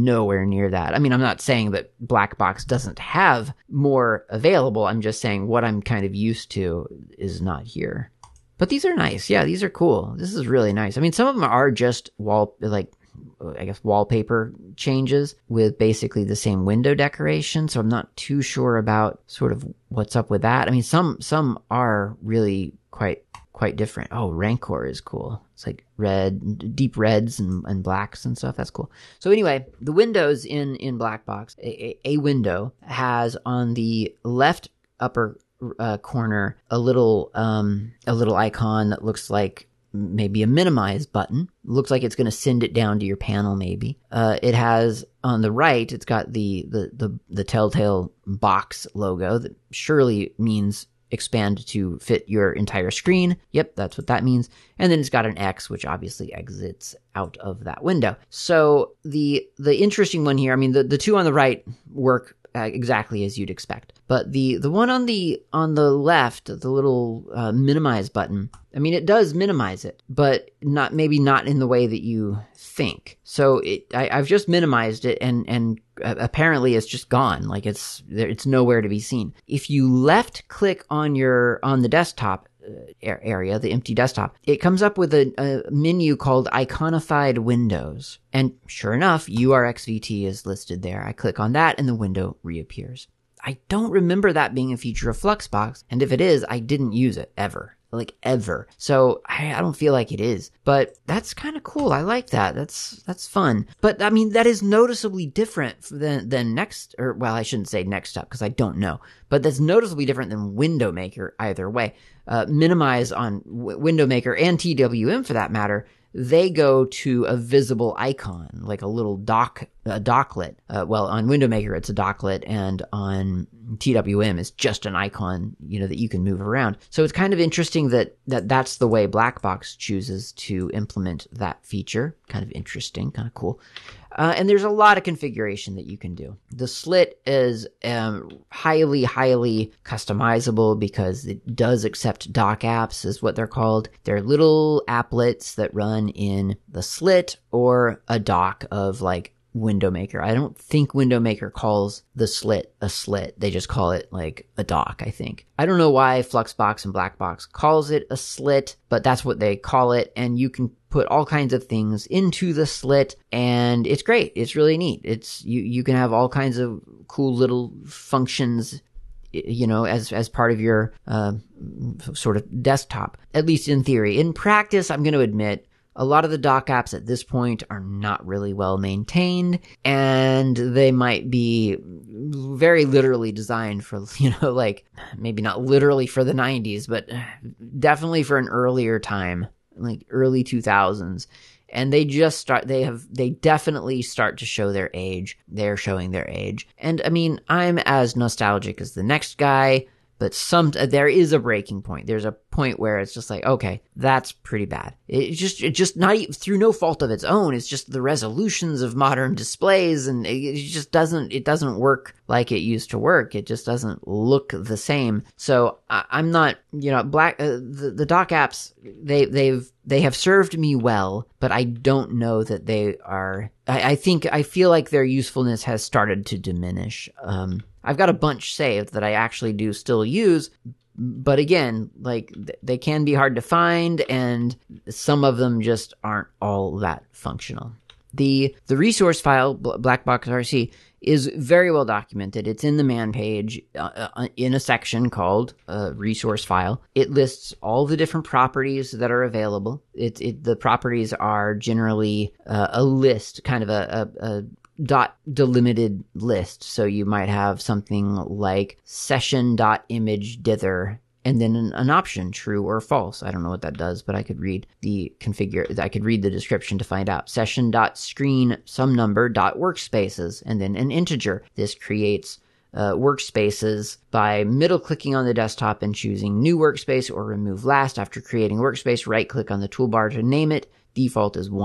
anywhere near that. I mean, I'm not saying that Blackbox doesn't have more available. I'm just saying what I'm kind of used to is not here. But these are nice. Yeah, these are cool. This is really nice. I mean, some of them are just wall, like, I guess wallpaper changes with basically the same window decoration. So I'm not too sure about sort of what's up with that. I mean, some some are really quite quite different. Oh, Rancor is cool. It's like red, deep reds and, and blacks and stuff. That's cool. So anyway, the windows in in Blackbox, a, a window has on the left upper uh, corner a little um a little icon that looks like maybe a minimize button. Looks like it's going to send it down to your panel maybe. Uh, it has on the right, it's got the, the, the, the Telltale box logo that surely means expand to fit your entire screen. Yep, that's what that means. And then it's got an X, which obviously exits out of that window. So the, the interesting one here, I mean, the, the two on the right work Uh, exactly as you'd expect. But the, the one on the on the left, the little uh, minimize button, I mean, it does minimize it, but not maybe not in the way that you think. So it, I, I've just minimized it, and and apparently it's just gone. Like it's it's nowhere to be seen. If you left click on your on the desktop area, the empty desktop, it comes up with a, a menu called Iconified Windows. And sure enough, U R X V T is listed there. I click on that and the window reappears. I don't remember that being a feature of Fluxbox. And if it is, I didn't use it ever. Like ever. So I, I don't feel like it is. But that's kind of cool. I like that. That's that's fun. But I mean, that is noticeably different than, than Next, or well, I shouldn't say Next Up because I don't know. But that's noticeably different than Window Maker either way. Uh, minimize on w- Window Maker and T W M for that matter, they go to a visible icon, like a little dock, a docklet. Uh, well, on Window Maker, it's a docklet, and on T W M, it's just an icon, you know, that you can move around. So it's kind of interesting that, that that's the way Blackbox chooses to implement that feature. Kind of interesting, kind of cool. Uh, and there's a lot of configuration that you can do. The slit is um, highly, highly customizable because it does accept dock apps, is what they're called. They're little applets that run in the slit or a dock of like Window Maker. I don't think Window Maker calls the slit a slit. They just call it like a dock, I think. I don't know why Fluxbox and Blackbox calls it a slit, but that's what they call it. And you can put all kinds of things into the slit, and it's great. It's really neat. It's you you can have all kinds of cool little functions, you know, as as part of your uh, sort of desktop, at least in theory. In practice, I'm going to admit, a lot of the dock apps at this point are not really well maintained, and they might be very literally designed for, you know, like maybe not literally for the nineties, but definitely for an earlier time, like early two thousands. And they just start, they have, they definitely start to show their age. They're showing their age. And I mean, I'm as nostalgic as the next guy, but some, there is a breaking point. There's a point where it's just like, okay, that's pretty bad. It just, it just not even, through no fault of its own. It's just the resolutions of modern displays, and it, it just doesn't, it doesn't work like it used to work. It just doesn't look the same. So I, I'm not, you know, black, uh, the, the dock apps, they, they've, they have served me well, but I don't know that they are, I, I think, I feel like their usefulness has started to diminish. Um, I've got a bunch saved that I actually do still use, but again, like th- they can be hard to find, and some of them just aren't all that functional. The the resource file, Blackbox R C, is very well documented. It's in the man page uh, uh, in a section called uh, resource file. It lists all the different properties that are available. It, it the properties are generally uh, a list, kind of a, a, a dot delimited list. So you might have something like session dot image dither, and then an, an option, true or false. I don't know what that does, but I could read the configure, I could read the description to find out. Session dot screen some number dot workspaces, and then an integer. This creates uh, workspaces by middle clicking on the desktop and choosing new workspace or remove last. After creating workspace, right click on the toolbar to name it. Default is one.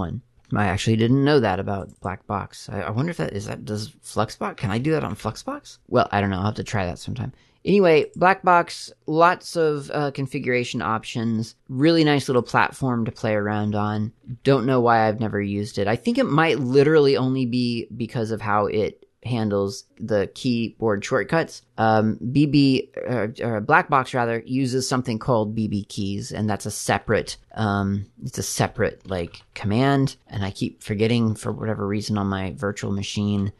I actually didn't know that about Black Box. I, I wonder if that is that does Fluxbox? Can I do that on Fluxbox? Well, I don't know. I'll have to try that sometime. Anyway, Black Box, lots of uh, configuration options. Really nice little platform to play around on. Don't know why I've never used it. I think it might literally only be because of how it handles the keyboard shortcuts. Um, B B, uh, or Black Box rather, uses something called B B keys, and that's a separate, um, it's a separate, like, command, and I keep forgetting, for whatever reason, on my virtual machine,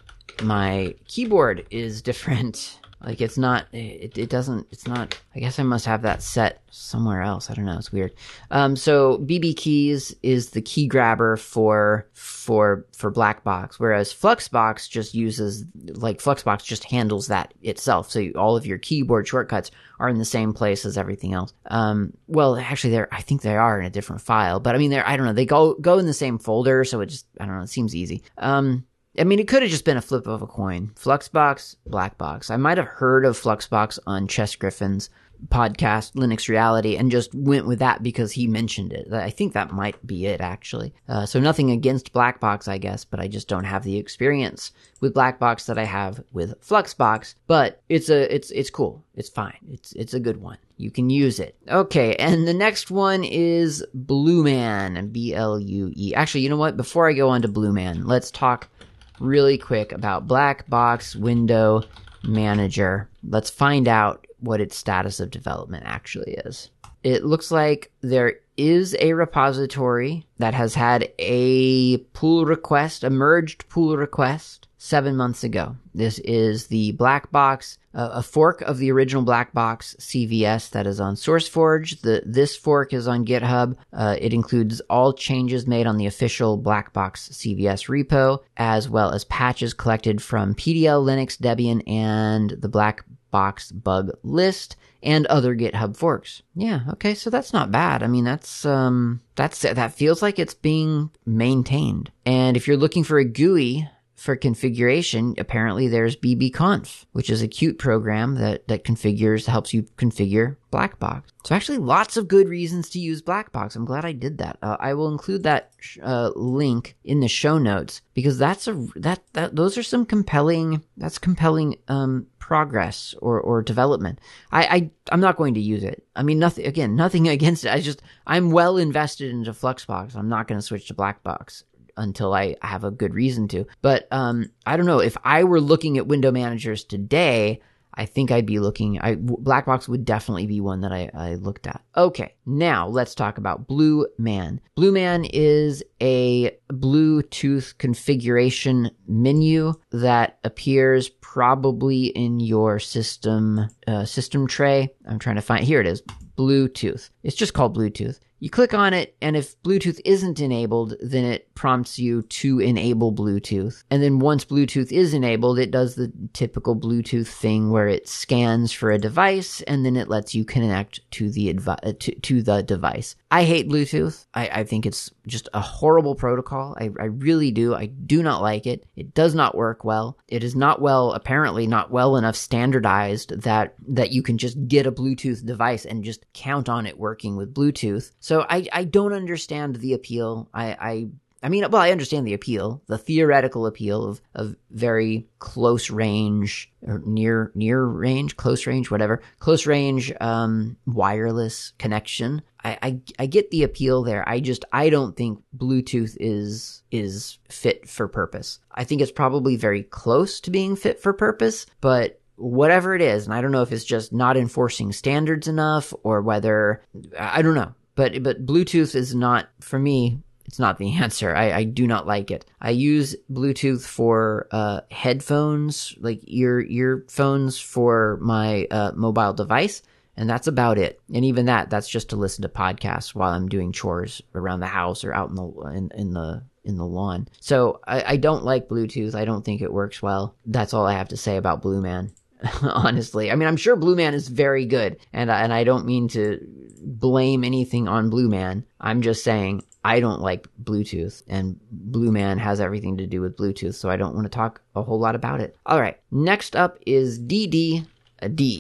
my keyboard is different. Like, it's not, it, it doesn't, it's not, I guess I must have that set somewhere else. I don't know, it's weird. Um, so B B keys is the key grabber for, for, for Black Box, whereas Fluxbox just uses, like, Fluxbox just handles that itself. So you, all of your keyboard shortcuts are in the same place as everything else. Um, well, actually, they're, I think they are in a different file, but I mean, they're, I don't know, they go, go in the same folder, so it just, I don't know, it seems easy. Um, I mean, it could have just been a flip of a coin. Fluxbox, Black Box. I might have heard of Fluxbox on Chess Griffin's podcast, Linux Reality, and just went with that because he mentioned it. I think that might be it, actually. Uh, so nothing against Black Box, I guess, but I just don't have the experience with Black Box that I have with Fluxbox. But it's a, it's, it's cool. It's fine. It's, it's a good one. You can use it. Okay, and the next one is Blueman, B L U E. Actually, you know what? Before I go on to Blueman, let's talk really quick about Black Box Window Manager. Let's find out what its status of development actually is. It looks like there is a repository that has had a pull request, a merged pull request, seven months ago. This is the Black Box, uh, a fork of the original Black Box C V S that is on SourceForge. The, this fork is on GitHub. Uh, it includes all changes made on the official Black Box C V S repo, as well as patches collected from P D L, Linux, Debian, and the Black Box bug list, and other GitHub forks. Yeah, okay, so that's not bad. I mean, that's, um, that's, that feels like it's being maintained. And if you're looking for a G U I for configuration, apparently there's bbconf, which is a Qt program that, that configures, helps you configure Black Box. So actually lots of good reasons to use Black Box. I'm glad I did that. Uh, I will include that uh, link in the show notes because that's a, that, that, those are some compelling, that's compelling, um, progress or, or development. I, I, I'm not going to use it. I mean, nothing, again, nothing against it. I just, I'm well invested into Fluxbox. I'm not going to switch to Black Box until I have a good reason to. But um, I don't know. If I were looking at window managers today, I think I'd be looking, I, Black Box would definitely be one that I, I looked at. Okay, now let's talk about Blueman. Blueman is a Bluetooth configuration menu that appears probably in your system, uh, system tray. I'm trying to find, here it is, Bluetooth. It's just called Bluetooth. You click on it, and if Bluetooth isn't enabled, then it prompts you to enable Bluetooth. And then once Bluetooth is enabled, it does the typical Bluetooth thing where it scans for a device, and then it lets you connect to the advi- to, to the device. I hate Bluetooth. I, I think it's just a horrible protocol. I, I really do. I do not like it. It does not work well. It is not well, apparently not well enough standardized that, that you can just get a Bluetooth device and just count on it working with Bluetooth. So I, I don't understand the appeal. I, I, I mean, well, I understand the appeal, the theoretical appeal of, of very close range or near, near range, close range, whatever, close range, um, wireless connection. I, I, I get the appeal there. I just, I don't think Bluetooth is, is fit for purpose. I think it's probably very close to being fit for purpose, but whatever it is, and I don't know if it's just not enforcing standards enough or whether, I don't know. But but Bluetooth is not, for me, it's not the answer. I, I do not like it. I use Bluetooth for uh, headphones, like ear earphones for my uh, mobile device, and that's about it. And even that, that's just to listen to podcasts while I'm doing chores around the house or out in the in, in the in the lawn. So I, I don't like Bluetooth. I don't think it works well. That's all I have to say about Blueman. Honestly, I mean, I'm sure Blueman is very good, and and I don't mean to blame anything on Blueman. I'm just saying I don't like Bluetooth, and Blueman has everything to do with Bluetooth, so I don't want to talk a whole lot about it. All right, next up is D D D.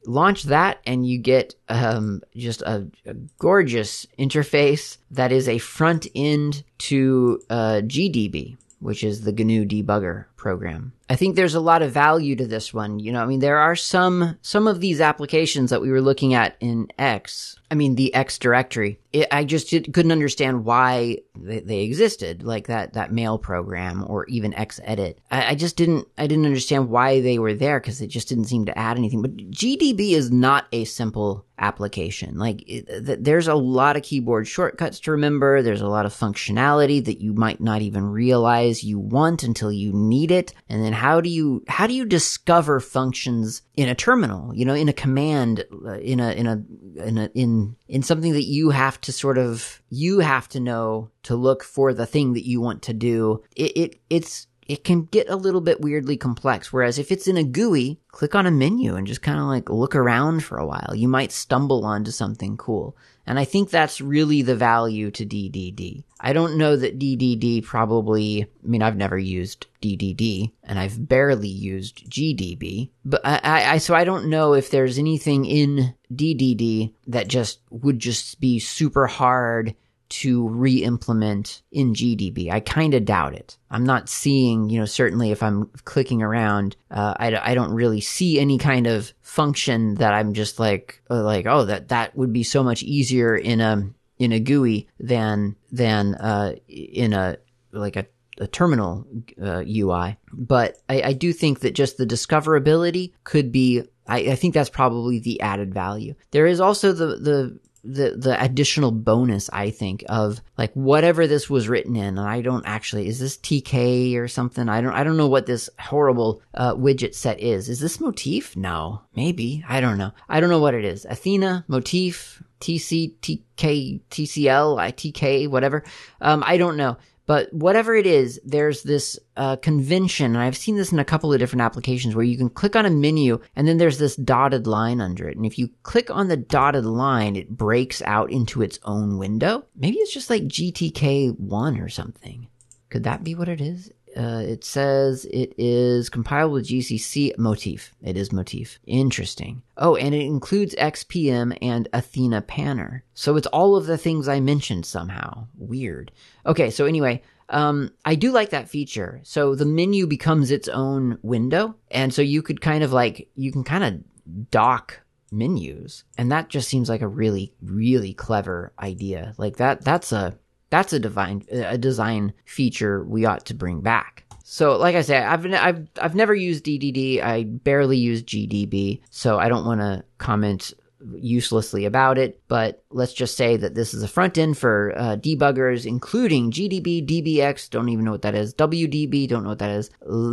launch that and you get um, just a, a gorgeous interface that is a front end to uh, G D B, which is the G N U debugger program. I think there's a lot of value to this one. You know, I mean, there are some, some of these applications that we were looking at in X. I mean, the X directory. It, I just did, couldn't understand why they, they existed, like that, that mail program or even Xedit. I, I just didn't, I didn't understand why they were there because it just didn't seem to add anything. But G D B is not a simple application. Like it, th- there's a lot of keyboard shortcuts to remember. There's a lot of functionality that you might not even realize you want until you need it. And then how do you, how do you discover functions in a terminal, you know, in a command, uh, in a, in a, in a, in, in something that you have to sort of, you have to know to look for the thing that you want to do. It, it, it's, it can get a little bit weirdly complex. Whereas if it's in a G U I, click on a menu and just kind of like look around for a while. You might stumble onto something cool. And I think that's really the value to D D D. I don't know that D D D probably, I mean, I've never used D D D and I've barely used G D B, but I, I, I so I don't know if there's anything in D D D that just would just be super hard to re-implement in G D B. I kind of doubt it. I'm not seeing, you know, certainly if I'm clicking around, uh, I, I don't really see any kind of function that I'm just like, uh, like, oh, that, that would be so much easier in a, in a G U I than, than, uh, in a, like a, a terminal, uh, U I. But I, I do think that just the discoverability could be, I, I think that's probably the added value. There is also the, the, the the additional bonus, I think, of like whatever this was written in. And I don't actually, is this T K or something? I don't I don't know what this horrible uh, widget set is. Is this Motif? No. Maybe. I don't know. I don't know what it is. Athena, Motif, T C, T K, T C L, I T K, whatever. Um, I don't know. But whatever it is, there's this uh, convention, and I've seen this in a couple of different applications where you can click on a menu and then there's this dotted line under it. And if you click on the dotted line, it breaks out into its own window. Maybe it's just like G T K one or something. Could that be what it is? Uh, it says it is compiled with G C C Motif. It is Motif. Interesting. Oh, and it includes X P M and Athena Panner. So it's all of the things I mentioned somehow. Weird. Okay, so anyway, um, I do like that feature. So the menu becomes its own window. And so you could kind of like, you can kind of dock menus. And that just seems like a really, really clever idea. Like that, that's a, That's a divine, a design feature we ought to bring back. So, like I said, I've I've I've never used D D D. I barely use G D B, so I don't want to comment uselessly about it. But let's just say that this is a front end for uh, debuggers, including G D B, D B X. Don't even know what that is. W D B. Don't know what that is.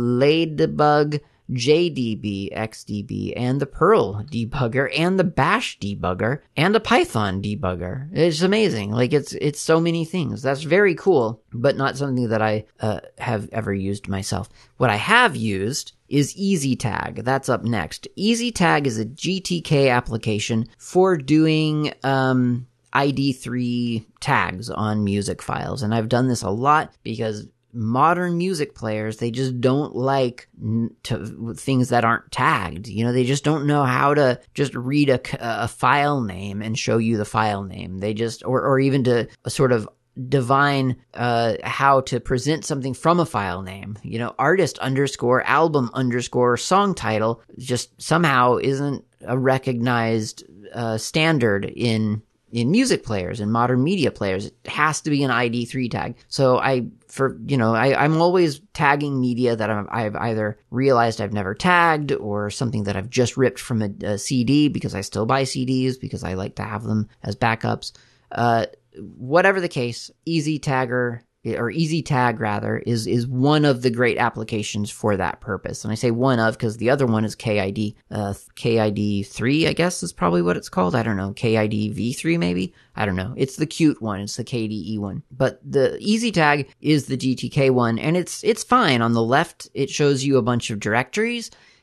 Ladybug, J D B, X D B, and the Perl debugger, and the Bash debugger, and the Python debugger. It's amazing. Like, it's it's so many things. That's very cool, but not something that I uh, have ever used myself. What I have used is EasyTag. That's up next. EasyTag is a G T K application for doing um, I D three tags on music files, and I've done this a lot because modern music players, they just don't like n- to, things that aren't tagged. You know, they just don't know how to just read a, a file name and show you the file name. They just, or, or even to sort of divine uh, how to present something from a file name. You know, artist underscore album underscore song title just somehow isn't a recognized uh, standard in in music players and modern media players. It has to be an I D three tag. So I, for, you know, I, I'm always tagging media that I've, I've either realized I've never tagged or something that I've just ripped from a, a C D because I still buy C Ds because I like to have them as backups. Uh, whatever the case, EasyTagger, or EasyTag rather, is is one of the great applications for that purpose. And I say one of because the other one is K I D, uh, K I D three, I guess is probably what it's called. I don't know, K I D V three maybe? I don't know. It's the cute one. It's the K D E one. But the EasyTag is the G T K one, and it's it's fine. On the left, it shows you a bunch of directories,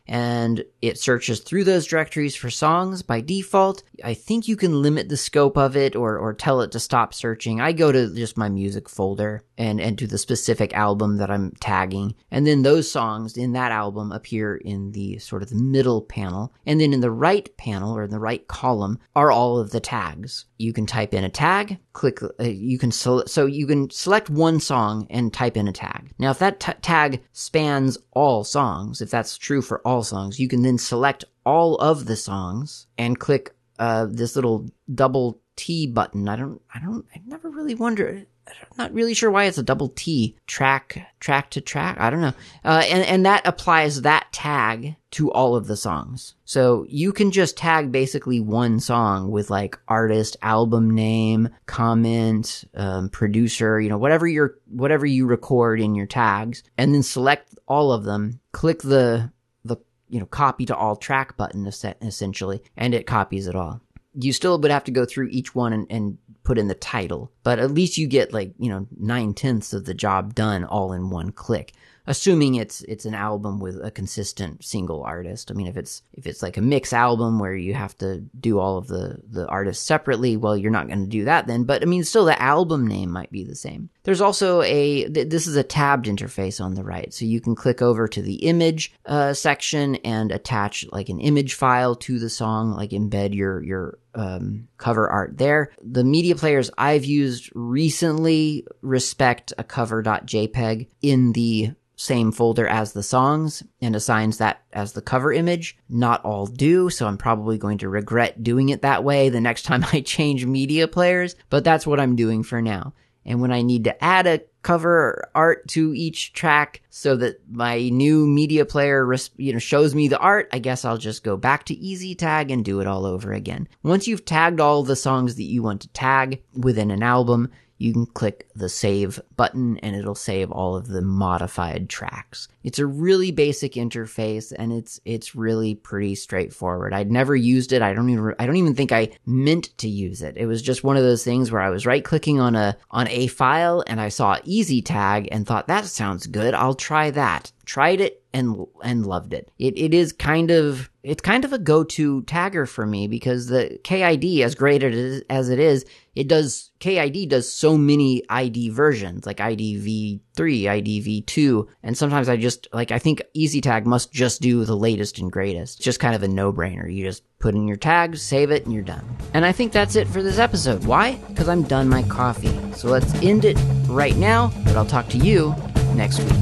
and it searches through those directories for songs by default. I think you can limit the scope of it or or tell it to stop searching. I go to just my music folder and, and to the specific album that I'm tagging. And then those songs in that album appear in the sort of the middle panel. And then in the right panel or in the right column are all of the tags. You can type in a tag, click, uh, you can, so, so you can select one song and type in a tag. Now, if that t- tag spans all songs, if that's true for all songs, you can then select all of the songs and click uh, this little double T button. I don't, I don't, I never really wonder. I'm not really sure why it's a double T. Track, track to track. I don't know. Uh, and, and that applies that tag to all of the songs. So you can just tag basically one song with like artist, album name, comment, um, producer, you know, whatever you're, whatever you record in your tags, and then select all of them, click the, the, you know, copy to all track button essentially, and it copies it all. You still would have to go through each one and, and put in the title, but at least you get like, you know, nine tenths of the job done all in one click. Assuming it's it's an album with a consistent single artist. I mean, if it's if it's like a mix album where you have to do all of the, the artists separately, well, you're not going to do that then. But I mean, still the album name might be the same. There's also a, th- this is a tabbed interface on the right. So you can click over to the image uh, section and attach like an image file to the song, like embed your, your um, cover art there. The media players I've used recently respect a cover.jpg in the same folder as the songs and assigns that as the cover image. Not all do, so I'm probably going to regret doing it that way the next time I change media players, but that's what I'm doing for now. And when I need to add a cover art to each track so that my new media player you know shows me the art, I guess I'll just go back to easy tag and do it all over again. Once you've tagged all the songs that you want to tag within an album, you can click the save button and it'll save all of the modified tracks. It's a really basic interface and it's it's really pretty straightforward. I'd never used it. I don't even I don't even think I meant to use it. It was just one of those things where I was right clicking on a on a file and I saw easy tag and thought that sounds good. I'll try that. Tried it and and loved it. It it is kind of it's kind of a go-to tagger for me because the K I D, as great as it is, it does K I D does so many I D versions, like I D V three, I D V two, and sometimes I just like I think EasyTag must just do the latest and greatest. It's just kind of a no-brainer. You just put in your tags, save it, and you're done. And I think that's it for this episode. Why? Because I'm done my coffee. So let's end it right now, but I'll talk to you next week.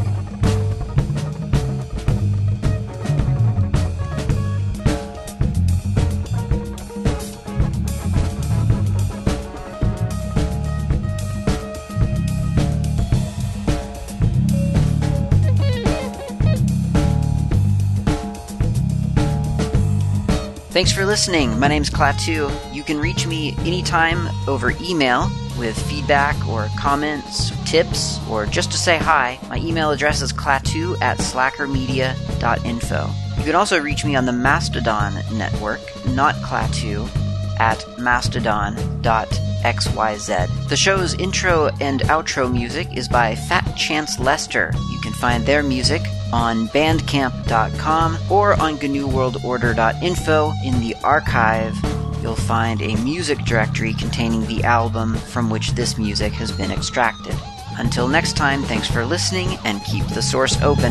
Thanks for listening. My name's Klaatu. You can reach me anytime over email with feedback or comments, tips, or just to say hi. My email address is klaatu at slackermedia dot info. You can also reach me on the Mastodon network, not Klaatu, at mastodon dot x y z. The show's intro and outro music is by Fat Chance Lester. You can find their music on bandcamp dot com or on G N U World Order dot info. In the archive, you'll find a music directory containing the album from which this music has been extracted. Until next time, thanks for listening and keep the source open.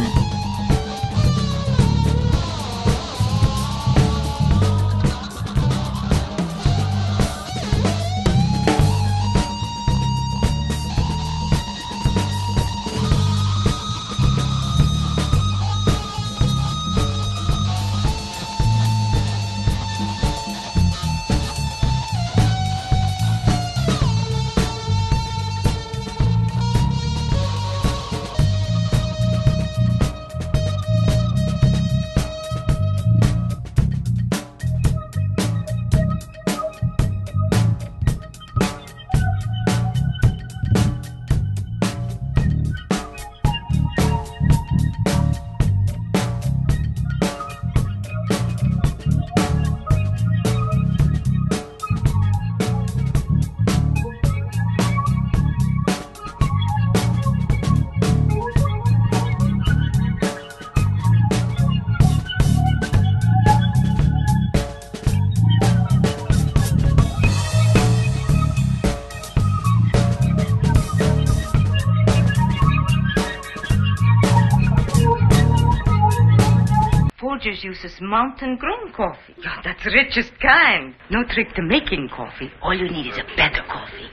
Rogers uses mountain-grown coffee. Yeah, that's richest kind. No trick to making coffee. All you need is a better coffee.